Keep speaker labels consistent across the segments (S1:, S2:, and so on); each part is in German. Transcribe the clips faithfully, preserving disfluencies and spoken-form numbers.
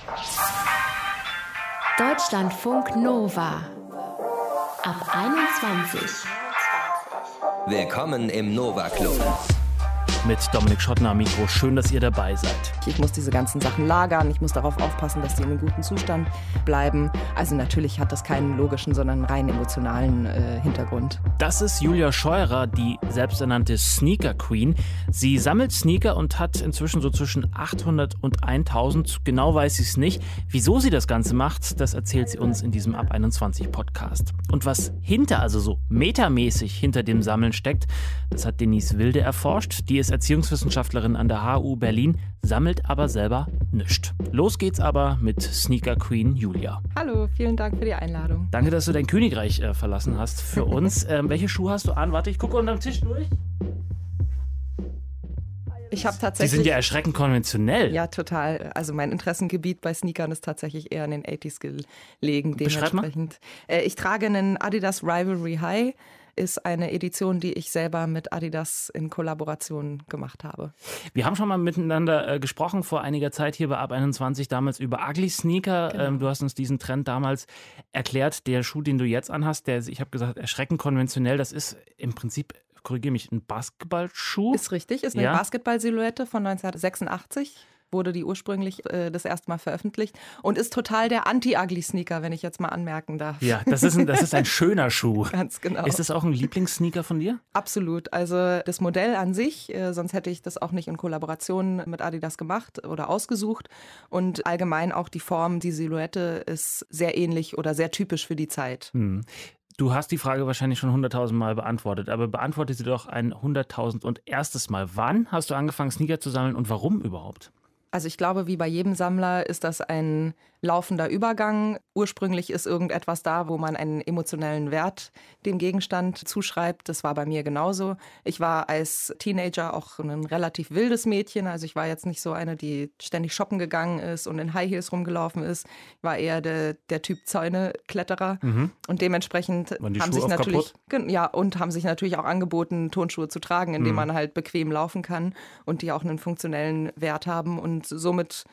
S1: Deutschlandfunk Nova ab einundzwanzig.
S2: Willkommen im Nova Club.
S3: Mit Dominik Schottner am Mikro. Schön, dass ihr dabei seid.
S4: Ich muss diese ganzen Sachen lagern. Ich muss darauf aufpassen, dass die in einem guten Zustand bleiben. Also natürlich hat das keinen logischen, sondern einen rein emotionalen äh, Hintergrund.
S3: Das ist Julia Scheurer, die selbsternannte Sneaker Queen. Sie sammelt Sneaker und hat inzwischen so zwischen achthundert und tausend. Genau weiß sie es nicht. Wieso sie das Ganze macht, das erzählt sie uns in diesem Ab einundzwanzig Podcast. Und was hinter, also so metamäßig hinter dem Sammeln steckt, das hat Denise Wilde erforscht. Die ist Erziehungswissenschaftlerin an der H U Berlin, sammelt aber selber nichts. Los geht's aber mit Sneaker Queen Julia.
S4: Hallo, vielen Dank für die Einladung.
S3: Danke, dass du dein Königreich äh, verlassen hast für uns. ähm, welche Schuhe hast du an? Warte, ich gucke unterm Tisch durch.
S4: Ich habe tatsächlich.
S3: Die sind ja erschreckend konventionell.
S4: Ja, total. Also mein Interessengebiet bei Sneakern ist tatsächlich eher in den achtziger gelegen.
S3: Beschreib mal.
S4: Äh, ich trage einen Adidas Rivalry High. Ist eine Edition, die ich selber mit Adidas in Kollaboration gemacht habe.
S3: Wir haben schon mal miteinander äh, gesprochen vor einiger Zeit hier bei Ab einundzwanzig, damals über Ugly Sneaker.
S4: Genau.
S3: Ähm, du hast uns diesen Trend damals erklärt. Der Schuh, den du jetzt anhast, der, ich habe gesagt, erschreckend konventionell, das ist im Prinzip, korrigiere mich, ein Basketballschuh.
S4: Ist richtig, ist eine
S3: Ja.
S4: Basketball-Silhouette von neunzehnhundertsechsundachtzig. Wurde die ursprünglich äh, das erste Mal veröffentlicht und ist total der Anti-Ugly-Sneaker, wenn ich jetzt mal anmerken darf.
S3: Ja, das ist ein, das ist ein schöner Schuh.
S4: Ganz genau.
S3: Ist das auch ein Lieblingssneaker von dir?
S4: Absolut. Also das Modell an sich, äh, sonst hätte ich das auch nicht in Kollaboration mit Adidas gemacht oder ausgesucht. Und allgemein auch die Form, die Silhouette ist sehr ähnlich oder sehr typisch für die Zeit.
S3: Hm. Du hast die Frage wahrscheinlich schon hunderttausend Mal beantwortet, aber beantworte sie doch ein hunderttausend und erstes Mal. Wann hast du angefangen, Sneaker zu sammeln und warum überhaupt?
S4: Also ich glaube, wie bei jedem Sammler ist das ein laufender Übergang. Ursprünglich ist irgendetwas da, wo man einen emotionellen Wert dem Gegenstand zuschreibt. Das war bei mir genauso. Ich war als Teenager auch ein relativ wildes Mädchen. Also ich war jetzt nicht so eine, die ständig shoppen gegangen ist und in High Heels rumgelaufen ist. Ich war eher der, der Typ Zäune-Kletterer. Mhm. Und dementsprechend haben sich natürlich ja und haben sich natürlich auch angeboten, Turnschuhe zu tragen, indem mhm. man halt bequem laufen kann und die auch einen funktionellen Wert haben. Und somit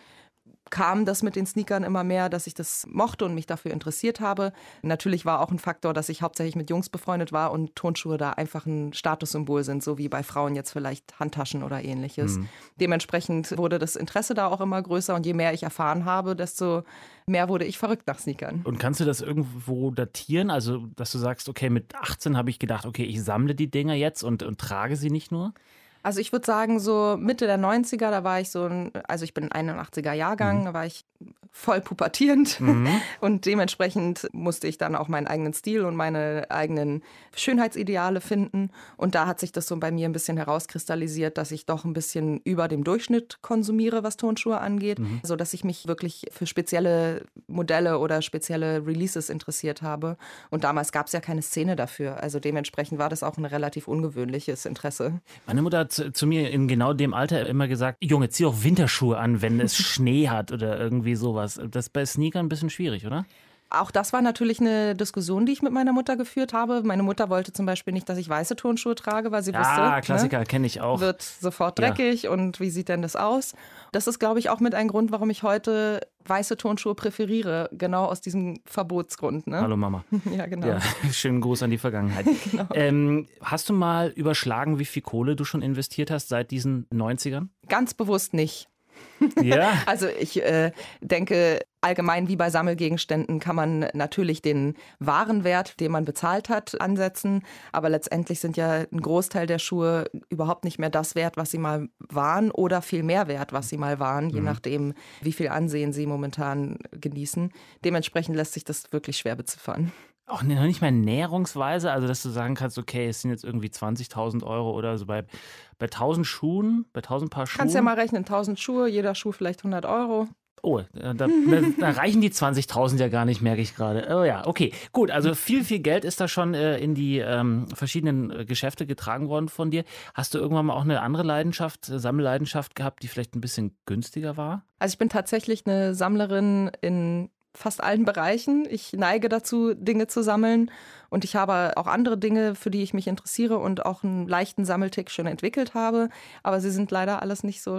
S4: kam das mit den Sneakern immer mehr, dass ich das mochte und mich dafür interessiert habe. Natürlich war auch ein Faktor, dass ich hauptsächlich mit Jungs befreundet war und Turnschuhe da einfach ein Statussymbol sind, so wie bei Frauen jetzt vielleicht Handtaschen oder ähnliches. Mhm. Dementsprechend wurde das Interesse da auch immer größer und je mehr ich erfahren habe, desto mehr wurde ich verrückt nach Sneakern.
S3: Und kannst du das irgendwo datieren? Also, dass du sagst, okay, mit achtzehn habe ich gedacht, okay, ich sammle die Dinger jetzt und, und trage sie nicht nur?
S4: Also ich würde sagen, so Mitte der neunziger, da war ich so, ein, also ich bin ein einundachtziger Jahrgang, mhm. da war ich voll pubertierend mhm. und dementsprechend musste ich dann auch meinen eigenen Stil und meine eigenen Schönheitsideale finden und da hat sich das so bei mir ein bisschen herauskristallisiert, dass ich doch ein bisschen über dem Durchschnitt konsumiere, was Turnschuhe angeht, mhm. sodass ich mich wirklich für spezielle Modelle oder spezielle Releases interessiert habe und damals gab es ja keine Szene dafür, also dementsprechend war das auch ein relativ ungewöhnliches Interesse.
S3: Meine Mutter hat zu, zu mir in genau dem Alter immer gesagt, Junge, zieh auch Winterschuhe an, wenn es Schnee hat oder irgendwie sowas. Das ist bei Sneakern ein bisschen schwierig, oder?
S4: Auch das war natürlich eine Diskussion, die ich mit meiner Mutter geführt habe. Meine Mutter wollte zum Beispiel nicht, dass ich weiße Turnschuhe trage, weil sie
S3: ja,
S4: wusste,
S3: ah, Klassiker,
S4: ne,
S3: kenne ich auch.
S4: Wird sofort dreckig ja. Und wie sieht denn das aus? Das ist, glaube ich, auch mit ein Grund, warum ich heute weiße Turnschuhe präferiere, genau aus diesem Verbotsgrund. Ne?
S3: Hallo Mama.
S4: Ja, genau.
S3: Ja, schönen Gruß an die Vergangenheit. Genau. ähm, hast du mal überschlagen, wie viel Kohle du schon investiert hast seit diesen neunzigern?
S4: Ganz bewusst nicht.
S3: Ja.
S4: Also ich äh, denke, allgemein wie bei Sammelgegenständen kann man natürlich den Warenwert, den man bezahlt hat, ansetzen. Aber letztendlich sind ja ein Großteil der Schuhe überhaupt nicht mehr das wert, was sie mal waren oder viel mehr wert, was sie mal waren, je mhm. nachdem, wie viel Ansehen sie momentan genießen. Dementsprechend lässt sich das wirklich schwer beziffern.
S3: Auch noch nicht mehr näherungsweise, also dass du sagen kannst, okay, es sind jetzt irgendwie zwanzigtausend Euro oder so bei, bei tausend Schuhen, bei tausend Paar Schuhen.
S4: Kannst ja mal rechnen, tausend Schuhe, jeder Schuh vielleicht hundert Euro.
S3: Oh, da, da, da reichen die zwanzigtausend ja gar nicht, merke ich gerade. Oh ja, okay, gut, also viel, viel Geld ist da schon äh, in die ähm, verschiedenen äh, Geschäfte getragen worden von dir. Hast du irgendwann mal auch eine andere Leidenschaft, äh, Sammelleidenschaft gehabt, die vielleicht ein bisschen günstiger war?
S4: Also ich bin tatsächlich eine Sammlerin in fast allen Bereichen. Ich neige dazu, Dinge zu sammeln und ich habe auch andere Dinge, für die ich mich interessiere und auch einen leichten Sammeltick schon entwickelt habe, aber sie sind leider alles nicht so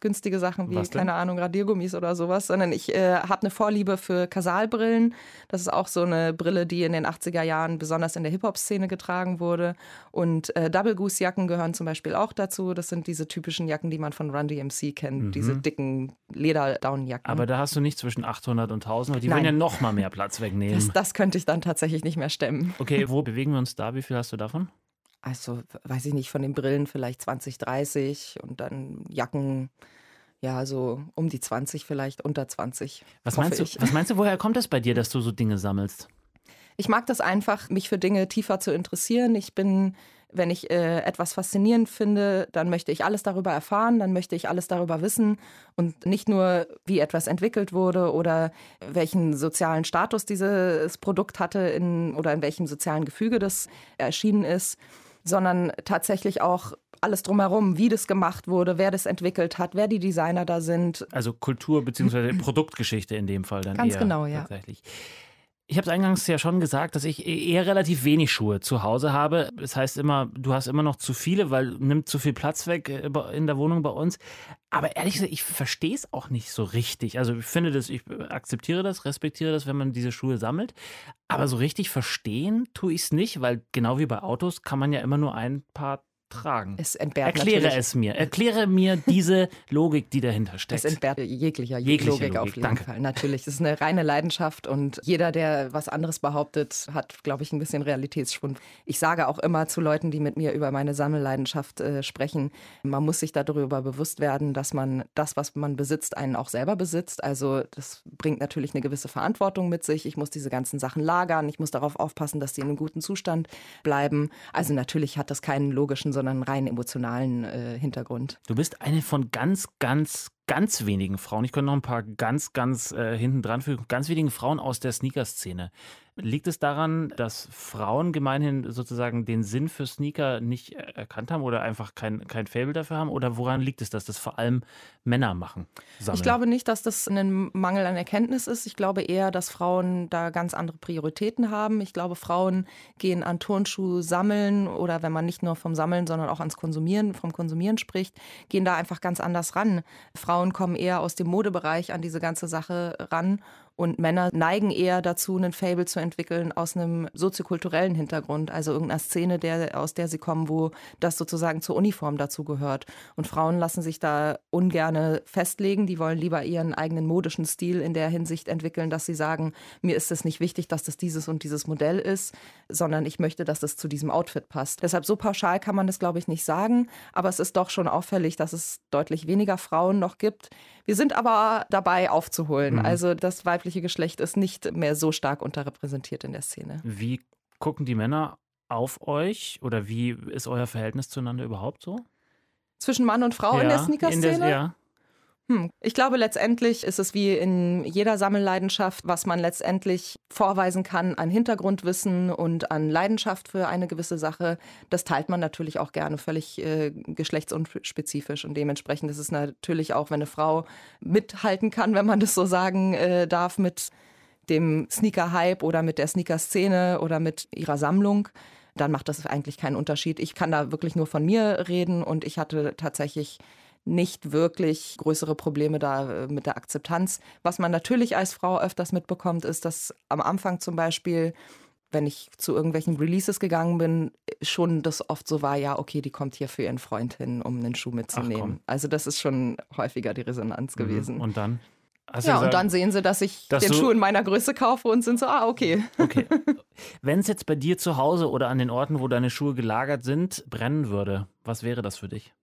S4: günstige Sachen wie,
S3: Was denn?
S4: keine Ahnung, Radiergummis oder sowas, sondern ich äh, habe eine Vorliebe für Kasalbrillen. Das ist auch so eine Brille, die in den achtziger Jahren besonders in der Hip-Hop-Szene getragen wurde. Und äh, Double-Goose-Jacken gehören zum Beispiel auch dazu. Das sind diese typischen Jacken, die man von Run D M C kennt,
S3: Mhm.
S4: diese dicken Leder-Down-Jacken.
S3: Aber da hast du nicht zwischen achthundert und tausend, weil die
S4: Nein.
S3: wollen ja noch mal mehr Platz wegnehmen.
S4: das, das könnte ich dann tatsächlich nicht mehr stemmen.
S3: Okay, wo bewegen wir uns da? Wie viel hast du davon?
S4: Also, weiß ich nicht, von den Brillen vielleicht zwanzig, dreißig und dann Jacken, ja, so um die zwanzig vielleicht, unter zwanzig.
S3: Was
S4: hoffe
S3: meinst du,
S4: ich.
S3: was meinst du, woher kommt das bei dir, dass du so Dinge sammelst?
S4: Ich mag das einfach, mich für Dinge tiefer zu interessieren. Ich bin, wenn ich äh, etwas faszinierend finde, dann möchte ich alles darüber erfahren, dann möchte ich alles darüber wissen und nicht nur, wie etwas entwickelt wurde oder welchen sozialen Status dieses Produkt hatte in, oder in welchem sozialen Gefüge das erschienen ist, sondern tatsächlich auch alles drumherum, wie das gemacht wurde, wer das entwickelt hat, wer die Designer da sind.
S3: Also Kultur- bzw. Produktgeschichte in dem Fall dann
S4: Ganz
S3: eher.
S4: genau, ja.
S3: Tatsächlich. Ich habe es eingangs ja schon gesagt, dass ich eher relativ wenig Schuhe zu Hause habe. Das heißt immer, du hast immer noch zu viele, weil nimmt zu viel Platz weg in der Wohnung bei uns. Aber ehrlich gesagt, ich verstehe es auch nicht so richtig. Also ich finde das, ich akzeptiere das, respektiere das, wenn man diese Schuhe sammelt. Aber so richtig verstehen tue ich es nicht, weil genau wie bei Autos kann man ja immer nur ein Paar tragen.
S4: Es entbehrt
S3: Erkläre
S4: natürlich-
S3: es mir. Erkläre mir diese Logik, die dahinter steckt.
S4: Es entbehrt jeglicher
S3: Jegliche
S4: Logik, auf
S3: Logik,
S4: jeden
S3: danke.
S4: Fall. Natürlich, es ist eine reine Leidenschaft und jeder, der was anderes behauptet, hat, glaube ich, ein bisschen Realitätsschwund. Ich sage auch immer zu Leuten, die mit mir über meine Sammelleidenschaft äh, sprechen, man muss sich darüber bewusst werden, dass man das, was man besitzt, einen auch selber besitzt. Also das bringt natürlich eine gewisse Verantwortung mit sich. Ich muss diese ganzen Sachen lagern, ich muss darauf aufpassen, dass die in einem guten Zustand bleiben. Also natürlich hat das keinen logischen, sondern einen rein emotionalen äh, Hintergrund.
S3: Du bist eine von ganz, ganz, ganz wenigen Frauen. Ich könnte noch ein paar ganz, ganz äh, hinten dran fügen. Ganz wenigen Frauen aus der Sneaker-Szene. Liegt es daran, dass Frauen gemeinhin sozusagen den Sinn für Sneaker nicht erkannt haben oder einfach kein, kein Faible dafür haben? Oder woran liegt es, dass das vor allem Männer machen? Sammeln?
S4: Ich glaube nicht, dass das ein Mangel an Erkenntnis ist. Ich glaube eher, dass Frauen da ganz andere Prioritäten haben. Ich glaube, Frauen gehen an Turnschuh sammeln oder wenn man nicht nur vom Sammeln, sondern auch ans Konsumieren, vom Konsumieren spricht, gehen da einfach ganz anders ran. Frauen kommen eher aus dem Modebereich an diese ganze Sache ran. Und Männer neigen eher dazu, einen Faible zu entwickeln aus einem soziokulturellen Hintergrund, also irgendeiner Szene, der, aus der sie kommen, wo das sozusagen zur Uniform dazu gehört. Und Frauen lassen sich da ungerne festlegen, die wollen lieber ihren eigenen modischen Stil in der Hinsicht entwickeln, dass sie sagen, mir ist es nicht wichtig, dass das dieses und dieses Modell ist, sondern ich möchte, dass das zu diesem Outfit passt. Deshalb so pauschal kann man das, glaube ich, nicht sagen, aber es ist doch schon auffällig, dass es deutlich weniger Frauen noch gibt. Wir sind aber dabei aufzuholen.
S3: Mhm.
S4: Also das weibliche Geschlecht ist nicht mehr so stark unterrepräsentiert in der Szene.
S3: Wie gucken die Männer auf euch oder wie ist euer Verhältnis zueinander überhaupt so?
S4: Zwischen Mann und Frau
S3: ja,
S4: in der Sneaker-Szene?
S3: in der- Ja.
S4: Hm. Ich glaube, letztendlich ist es wie in jeder Sammelleidenschaft, was man letztendlich vorweisen kann an Hintergrundwissen und an Leidenschaft für eine gewisse Sache. Das teilt man natürlich auch gerne völlig äh, geschlechtsunspezifisch. Und dementsprechend ist es natürlich auch, wenn eine Frau mithalten kann, wenn man das so sagen äh, darf, mit dem Sneaker-Hype oder mit der Sneaker-Szene oder mit ihrer Sammlung, dann macht das eigentlich keinen Unterschied. Ich kann da wirklich nur von mir reden und ich hatte tatsächlich nicht wirklich größere Probleme da mit der Akzeptanz. Was man natürlich als Frau öfters mitbekommt, ist, dass am Anfang zum Beispiel, wenn ich zu irgendwelchen Releases gegangen bin, schon das oft so war, ja, okay, die kommt hier für ihren Freund hin, um einen Schuh mitzunehmen. Also das ist schon häufiger die Resonanz gewesen.
S3: Und dann? Hast du
S4: Ja,
S3: gesagt,
S4: und dann sehen sie, dass ich
S3: dass
S4: den
S3: du-
S4: Schuh in meiner Größe kaufe und sind so, ah, okay.
S3: Okay. Wenn es jetzt bei dir zu Hause oder an den Orten, wo deine Schuhe gelagert sind, brennen würde, was wäre das für dich?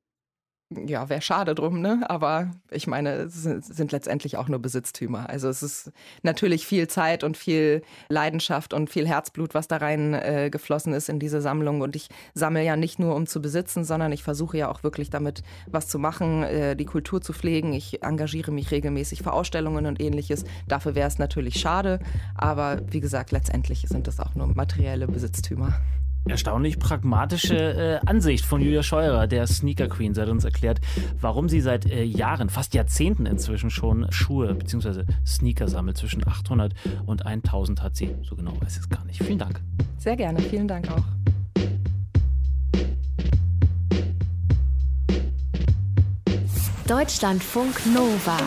S4: Ja, wäre schade drum, ne? Aber ich meine, es sind, sind letztendlich auch nur Besitztümer. Also es ist natürlich viel Zeit und viel Leidenschaft und viel Herzblut, was da rein äh, geflossen ist in diese Sammlung. Und ich sammle ja nicht nur, um zu besitzen, sondern ich versuche ja auch wirklich damit was zu machen, äh, die Kultur zu pflegen. Ich engagiere mich regelmäßig für Ausstellungen und Ähnliches. Dafür wäre es natürlich schade. Aber wie gesagt, letztendlich sind das auch nur materielle Besitztümer.
S3: Erstaunlich pragmatische äh, Ansicht von Julia Scheurer, der Sneaker Queen. Sie hat uns erklärt, warum sie seit äh, Jahren, fast Jahrzehnten inzwischen schon Schuhe bzw. Sneaker sammelt. Zwischen achthundert und tausend hat sie. So genau weiß ich es gar nicht. Vielen Dank.
S4: Sehr gerne. Vielen Dank auch.
S1: Deutschlandfunk Nova.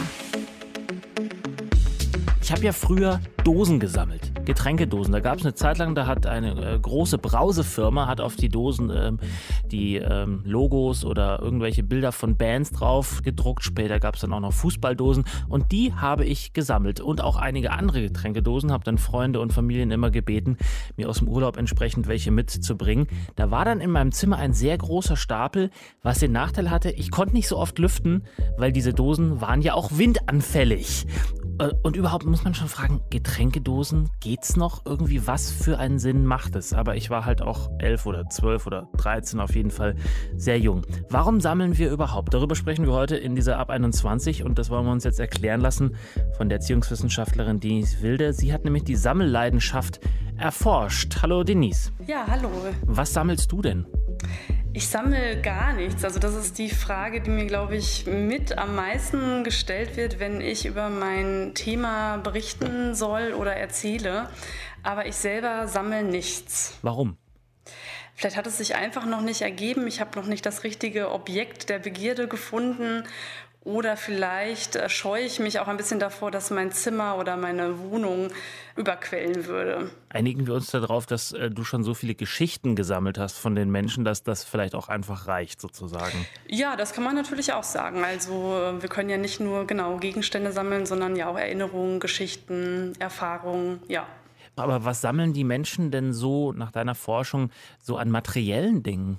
S3: Ich habe ja früher Dosen gesammelt, Getränkedosen. Da gab es eine Zeit lang, da hat eine äh, große Brausefirma hat auf die Dosen ähm, die ähm, Logos oder irgendwelche Bilder von Bands drauf gedruckt. Später gab es dann auch noch Fußballdosen und die habe ich gesammelt und auch einige andere Getränkedosen. Habe dann Freunde und Familien immer gebeten, mir aus dem Urlaub entsprechend welche mitzubringen. Da war dann in meinem Zimmer ein sehr großer Stapel, was den Nachteil hatte, ich konnte nicht so oft lüften, weil diese Dosen waren ja auch windanfällig. Und überhaupt muss man schon fragen, Getränkedosen, geht's noch? Irgendwie, was für einen Sinn macht es? Aber ich war halt auch elf oder zwölf oder dreizehn, auf jeden Fall sehr jung. Warum sammeln wir überhaupt? Darüber sprechen wir heute in dieser Ab einundzwanzig und das wollen wir uns jetzt erklären lassen von der Erziehungswissenschaftlerin Denise Wilde. Sie hat nämlich die Sammelleidenschaft erforscht. Hallo Denise.
S2: Ja, hallo.
S3: Was sammelst du denn?
S2: Ich sammle gar nichts. Also das ist die Frage, die mir, glaube ich, mit am meisten gestellt wird, wenn ich über mein Thema berichten soll oder erzähle. Aber ich selber sammle nichts.
S3: Warum?
S2: Vielleicht hat es sich einfach noch nicht ergeben. Ich habe noch nicht das richtige Objekt der Begierde gefunden. Oder vielleicht scheue ich mich auch ein bisschen davor, dass mein Zimmer oder meine Wohnung überquellen würde.
S3: Einigen wir uns darauf, dass äh, du schon so viele Geschichten gesammelt hast von den Menschen, dass das vielleicht auch einfach reicht, sozusagen?
S2: Ja, das kann man natürlich auch sagen. Also wir können ja nicht nur genau Gegenstände sammeln, sondern ja auch Erinnerungen, Geschichten, Erfahrungen, ja.
S3: Aber was sammeln die Menschen denn so nach deiner Forschung so an materiellen Dingen?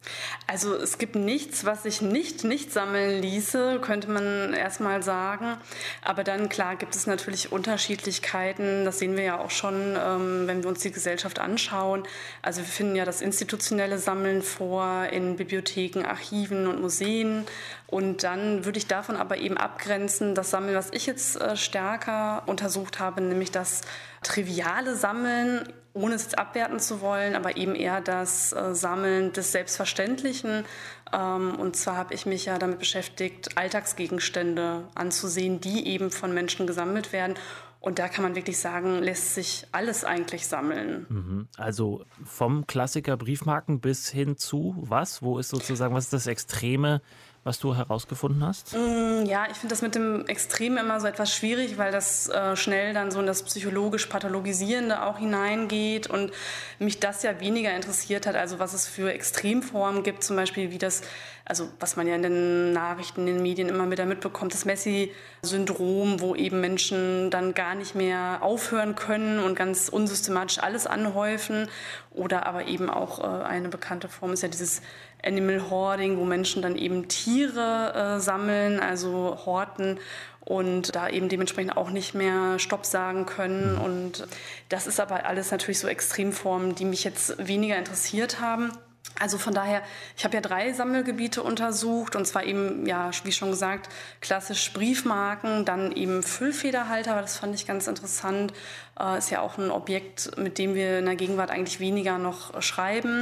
S2: Also es gibt nichts, was sich nicht nicht sammeln ließe, könnte man erstmal sagen. Aber dann, klar, gibt es natürlich Unterschiedlichkeiten. Das sehen wir ja auch schon, ähm, wenn wir uns die Gesellschaft anschauen. Also wir finden ja das institutionelle Sammeln vor in Bibliotheken, Archiven und Museen. Und dann würde ich davon aber eben abgrenzen, das Sammeln, was ich jetzt äh, stärker untersucht habe, nämlich das triviale Sammeln, ohne es jetzt abwerten zu wollen, aber eben eher das äh, Sammeln des Selbstverständlichen. Ähm, und zwar habe ich mich ja damit beschäftigt, Alltagsgegenstände anzusehen, die eben von Menschen gesammelt werden. Und da kann man wirklich sagen, lässt sich alles eigentlich sammeln.
S3: Also vom Klassiker Briefmarken bis hin zu was? Wo ist sozusagen, was ist das Extreme, was du herausgefunden hast?
S2: Ja, ich finde das mit dem Extrem immer so etwas schwierig, weil das äh, schnell dann so in das psychologisch-pathologisierende auch hineingeht und mich das ja weniger interessiert hat, also was es für Extremformen gibt, zum Beispiel wie das, also was man ja in den Nachrichten, in den Medien immer wieder mitbekommt, das Messi-Syndrom, wo eben Menschen dann gar nicht mehr aufhören können und ganz unsystematisch alles anhäufen. Oder aber eben auch äh, eine bekannte Form ist ja dieses Animal Hoarding, wo Menschen dann eben Tiere äh, sammeln, also horten und da eben dementsprechend auch nicht mehr Stopp sagen können. Und das ist aber alles natürlich so Extremformen, die mich jetzt weniger interessiert haben. Also von daher, ich habe ja drei Sammelgebiete untersucht und zwar eben, ja, wie schon gesagt, klassisch Briefmarken, dann eben Füllfederhalter, das fand ich ganz interessant, äh, ist ja auch ein Objekt, mit dem wir in der Gegenwart eigentlich weniger noch schreiben.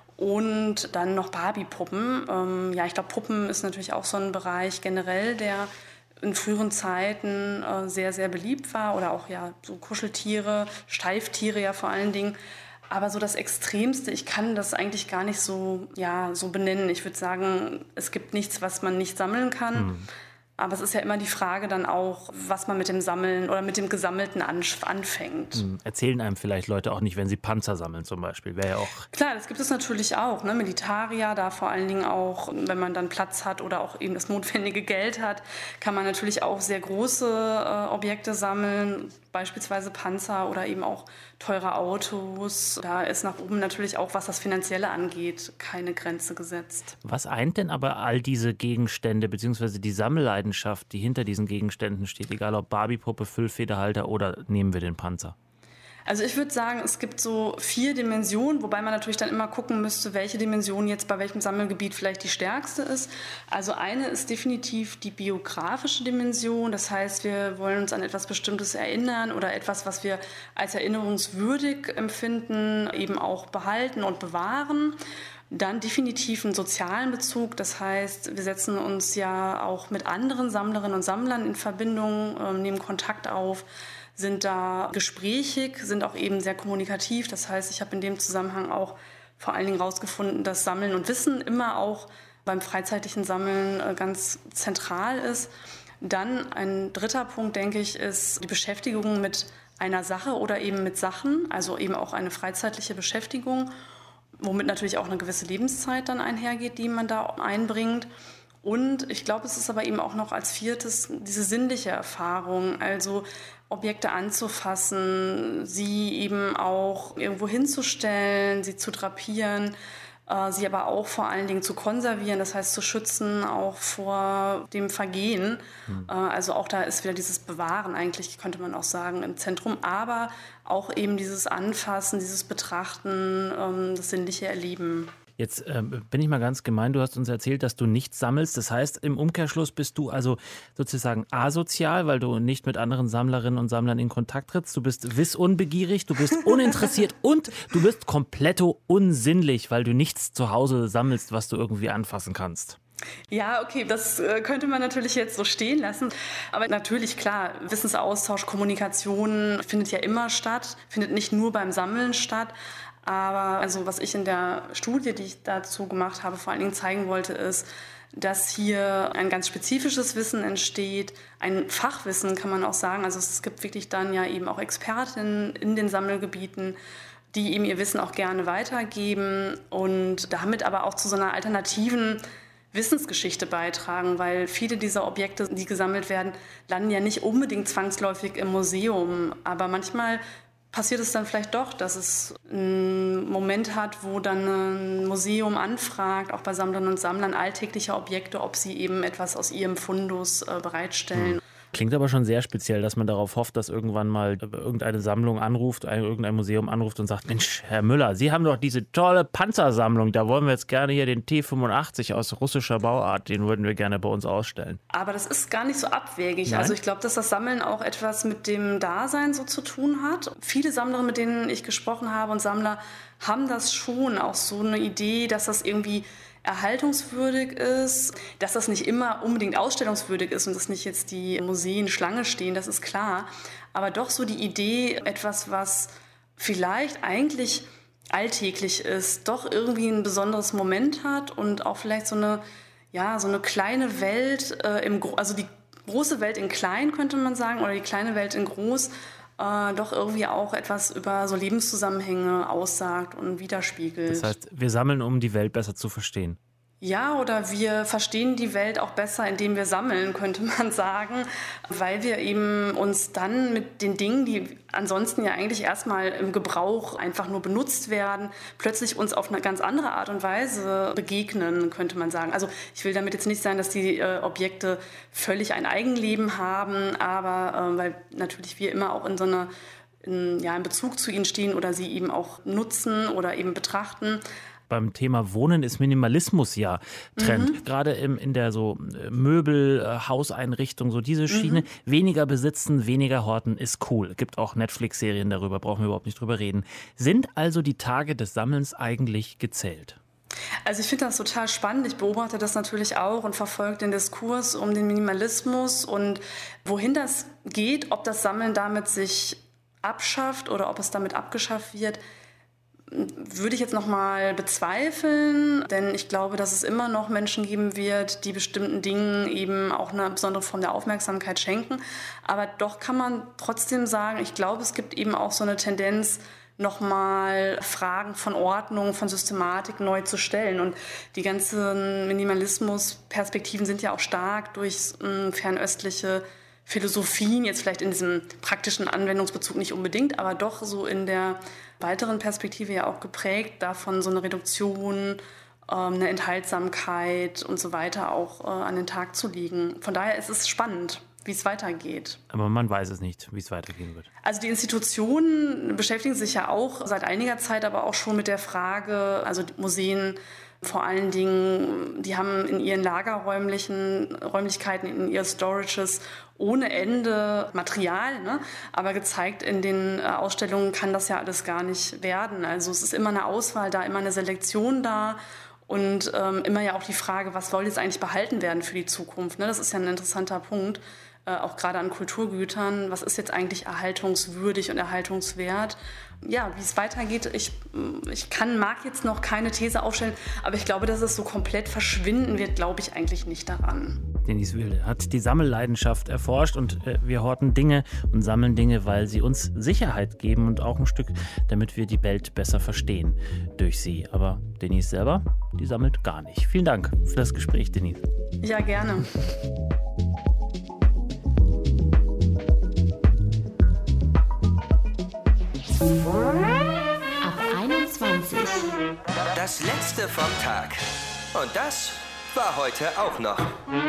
S2: Und dann noch Barbie-Puppen. Ähm, ja, ich glaube, Puppen ist natürlich auch so ein Bereich generell, der in früheren Zeiten äh, sehr, sehr beliebt war. Oder auch ja so Kuscheltiere, Steiftiere ja vor allen Dingen. Aber so das Extremste, ich kann das eigentlich gar nicht so, ja, so benennen. Ich würde sagen, es gibt nichts, was man nicht sammeln kann. Hm. Aber es ist ja immer die Frage dann auch, was man mit dem Sammeln oder mit dem Gesammelten anfängt.
S3: Hm. Erzählen einem vielleicht Leute auch nicht, wenn sie Panzer sammeln zum Beispiel. Wäre ja auch
S2: klar, das gibt es natürlich auch. Ne? Militarier, da vor allen Dingen auch, wenn man dann Platz hat oder auch eben das notwendige Geld hat, kann man natürlich auch sehr große äh, Objekte sammeln, beispielsweise Panzer oder eben auch teure Autos. Da ist nach oben natürlich auch, was das Finanzielle angeht, keine Grenze gesetzt.
S3: Was eint denn aber all diese Gegenstände bzw. die Sammelleidenschaft, die hinter diesen Gegenständen steht, egal ob Barbie-Puppe, Füllfederhalter oder nehmen wir den Panzer?
S2: Also ich würde sagen, es gibt so vier Dimensionen, wobei man natürlich dann immer gucken müsste, welche Dimension jetzt bei welchem Sammelgebiet vielleicht die stärkste ist. Also eine ist definitiv die biografische Dimension. Das heißt, wir wollen uns an etwas Bestimmtes erinnern oder etwas, was wir als erinnerungswürdig empfinden, eben auch behalten und bewahren. Dann definitiv einen sozialen Bezug, das heißt, wir setzen uns ja auch mit anderen Sammlerinnen und Sammlern in Verbindung, äh, nehmen Kontakt auf, sind da gesprächig, sind auch eben sehr kommunikativ. Das heißt, ich habe in dem Zusammenhang auch vor allen Dingen herausgefunden, dass Sammeln und Wissen immer auch beim freizeitlichen Sammeln ganz zentral ist. Dann ein dritter Punkt, denke ich, ist die Beschäftigung mit einer Sache oder eben mit Sachen, also eben auch eine freizeitliche Beschäftigung, womit natürlich auch eine gewisse Lebenszeit dann einhergeht, die man da einbringt. Und ich glaube, es ist aber eben auch noch als viertes diese sinnliche Erfahrung, also Objekte anzufassen, sie eben auch irgendwo hinzustellen, sie zu drapieren, äh, sie aber auch vor allen Dingen zu konservieren, das heißt zu schützen, auch vor dem Vergehen. Mhm. Äh, also auch da ist wieder dieses Bewahren eigentlich, könnte man auch sagen, im Zentrum, aber auch eben dieses Anfassen, dieses Betrachten, ähm, das sinnliche Erleben.
S3: Jetzt ähm, bin ich mal ganz gemein, du hast uns erzählt, dass du nichts sammelst. Das heißt, im Umkehrschluss bist du also sozusagen asozial, weil du nicht mit anderen Sammlerinnen und Sammlern in Kontakt trittst. Du bist wissunbegierig, du bist uninteressiert und du bist kompletto unsinnlich, weil du nichts zu Hause sammelst, was du irgendwie anfassen kannst.
S2: Ja, okay, das äh, könnte man natürlich jetzt so stehen lassen. Aber natürlich, klar, Wissensaustausch, Kommunikation findet ja immer statt, findet nicht nur beim Sammeln statt. Aber also was ich in der Studie, die ich dazu gemacht habe, vor allen Dingen zeigen wollte, ist, dass hier ein ganz spezifisches Wissen entsteht, ein Fachwissen kann man auch sagen. Also es gibt wirklich dann ja eben auch Expertinnen in den Sammelgebieten, die eben ihr Wissen auch gerne weitergeben und damit aber auch zu so einer alternativen Wissensgeschichte beitragen, weil viele dieser Objekte, die gesammelt werden, landen ja nicht unbedingt zwangsläufig im Museum, aber manchmal passiert es dann vielleicht doch, dass es einen Moment hat, wo dann ein Museum anfragt, auch bei Sammlerinnen und Sammlern, alltägliche Objekte, ob sie eben etwas aus ihrem Fundus äh, bereitstellen.
S3: Klingt aber schon sehr speziell, dass man darauf hofft, dass irgendwann mal irgendeine Sammlung anruft, ein, irgendein Museum anruft und sagt, Mensch, Herr Müller, Sie haben doch diese tolle Panzersammlung, da wollen wir jetzt gerne hier den T fünfundachtzig aus russischer Bauart, den würden wir gerne bei uns ausstellen.
S2: Aber das ist gar nicht so abwegig.
S3: Nein?
S2: Also ich glaube, dass das Sammeln auch etwas mit dem Dasein so zu tun hat. Viele Sammlerinnen, mit denen ich gesprochen habe und Sammler, haben das schon, auch so eine Idee, dass das irgendwie erhaltungswürdig ist, dass das nicht immer unbedingt ausstellungswürdig ist und dass nicht jetzt die Museen Schlange stehen, das ist klar. Aber doch so die Idee, etwas, was vielleicht eigentlich alltäglich ist, doch irgendwie ein besonderes Moment hat und auch vielleicht so eine, ja, so eine kleine Welt, äh, im Gro- also die große Welt in klein, könnte man sagen, oder die kleine Welt in groß, äh, doch irgendwie auch etwas über so Lebenszusammenhänge aussagt und widerspiegelt.
S3: Das heißt, wir sammeln, um die Welt besser zu verstehen.
S2: Ja, oder wir verstehen die Welt auch besser, indem wir sammeln, könnte man sagen, weil wir eben uns dann mit den Dingen, die ansonsten ja eigentlich erstmal im Gebrauch einfach nur benutzt werden, plötzlich uns auf eine ganz andere Art und Weise begegnen, könnte man sagen. Also ich will damit jetzt nicht sagen, dass die äh, Objekte völlig ein Eigenleben haben, aber äh, weil natürlich wir immer auch in so einer in, ja, in Bezug zu ihnen stehen oder sie eben auch nutzen oder eben betrachten.
S3: Beim Thema Wohnen ist Minimalismus ja Trend. Mhm. Gerade im, in der so Möbel, äh, Hauseinrichtung, so diese Schiene. Mhm. Weniger besitzen, weniger horten ist cool. Gibt auch Netflix-Serien darüber, brauchen wir überhaupt nicht drüber reden. Sind also die Tage des Sammelns eigentlich gezählt?
S2: Also ich finde das total spannend. Ich beobachte das natürlich auch und verfolge den Diskurs um den Minimalismus und wohin das geht, ob das Sammeln damit sich abschafft oder ob es damit abgeschafft wird, würde ich jetzt noch mal bezweifeln, denn ich glaube, dass es immer noch Menschen geben wird, die bestimmten Dingen eben auch eine besondere Form der Aufmerksamkeit schenken. Aber doch kann man trotzdem sagen, ich glaube, es gibt eben auch so eine Tendenz, nochmal Fragen von Ordnung, von Systematik neu zu stellen. Und die ganzen Minimalismus-Perspektiven sind ja auch stark durch äh, fernöstliche Philosophien, jetzt vielleicht in diesem praktischen Anwendungsbezug nicht unbedingt, aber doch so in der weiteren Perspektive ja auch geprägt, davon so eine Reduktion, eine Enthaltsamkeit und so weiter auch an den Tag zu legen. Von daher ist es spannend, wie es weitergeht.
S3: Aber man weiß es nicht, wie es weitergehen wird.
S2: Also die Institutionen beschäftigen sich ja auch seit einiger Zeit aber auch schon mit der Frage, also die Museen vor allen Dingen, die haben in ihren lagerräumlichen Räumlichkeiten, in ihren Storages ohne Ende Material, ne? Aber gezeigt in den Ausstellungen kann das ja alles gar nicht werden. Also es ist immer eine Auswahl da, immer eine Selektion da und ähm, immer ja auch die Frage, was soll jetzt eigentlich behalten werden für die Zukunft, ne? Das ist ja ein interessanter Punkt. auch gerade an Kulturgütern. Was ist jetzt eigentlich erhaltungswürdig und erhaltungswert? Ja, wie es weitergeht, ich, ich kann, mag jetzt noch keine These aufstellen, aber ich glaube, dass es so komplett verschwinden wird, glaube ich eigentlich nicht daran.
S3: Denise Wilde hat die Sammelleidenschaft erforscht und äh, wir horten Dinge und sammeln Dinge, weil sie uns Sicherheit geben und auch ein Stück, damit wir die Welt besser verstehen durch sie. Aber Denise selber, die sammelt gar nicht. Vielen Dank für das Gespräch, Denise.
S2: Ja, gerne.
S1: Ab einundzwanzig.
S5: Das letzte vom Tag. Und das war heute auch noch.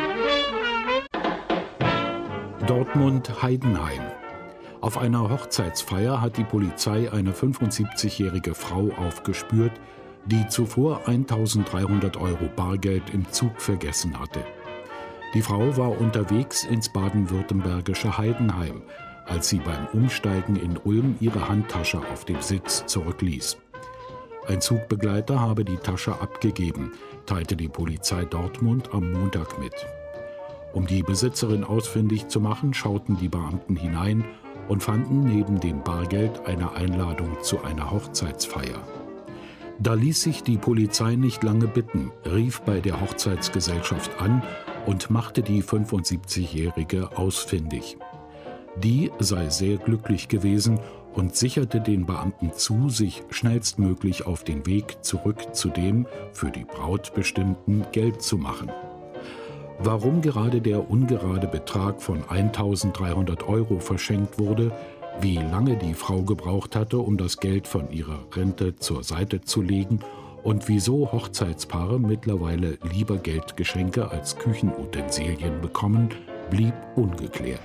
S6: Dortmund-Heidenheim. Auf einer Hochzeitsfeier hat die Polizei eine fünfundsiebzigjährige Frau aufgespürt, die zuvor eintausenddreihundert Euro Bargeld im Zug vergessen hatte. Die Frau war unterwegs ins baden-württembergische Heidenheim, als sie beim Umsteigen in Ulm ihre Handtasche auf dem Sitz zurückließ. Ein Zugbegleiter habe die Tasche abgegeben, teilte die Polizei Dortmund am Montag mit. Um die Besitzerin ausfindig zu machen, schauten die Beamten hinein und fanden neben dem Bargeld eine Einladung zu einer Hochzeitsfeier. Da ließ sich die Polizei nicht lange bitten, rief bei der Hochzeitsgesellschaft an und machte die fünfundsiebzigjährige ausfindig. Die sei sehr glücklich gewesen und sicherte den Beamten zu, sich schnellstmöglich auf den Weg zurück zu dem für die Braut bestimmten Geld zu machen. Warum gerade der ungerade Betrag von eintausenddreihundert Euro verschenkt wurde, wie lange die Frau gebraucht hatte, um das Geld von ihrer Rente zur Seite zu legen und wieso Hochzeitspaare mittlerweile lieber Geldgeschenke als Küchenutensilien bekommen, blieb ungeklärt.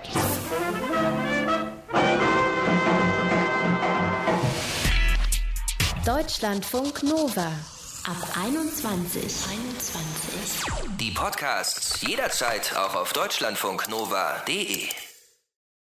S1: Deutschlandfunk Nova. Ab einundzwanzig. einundzwanzig.
S5: Die Podcasts jederzeit auch auf deutschlandfunknova punkt de.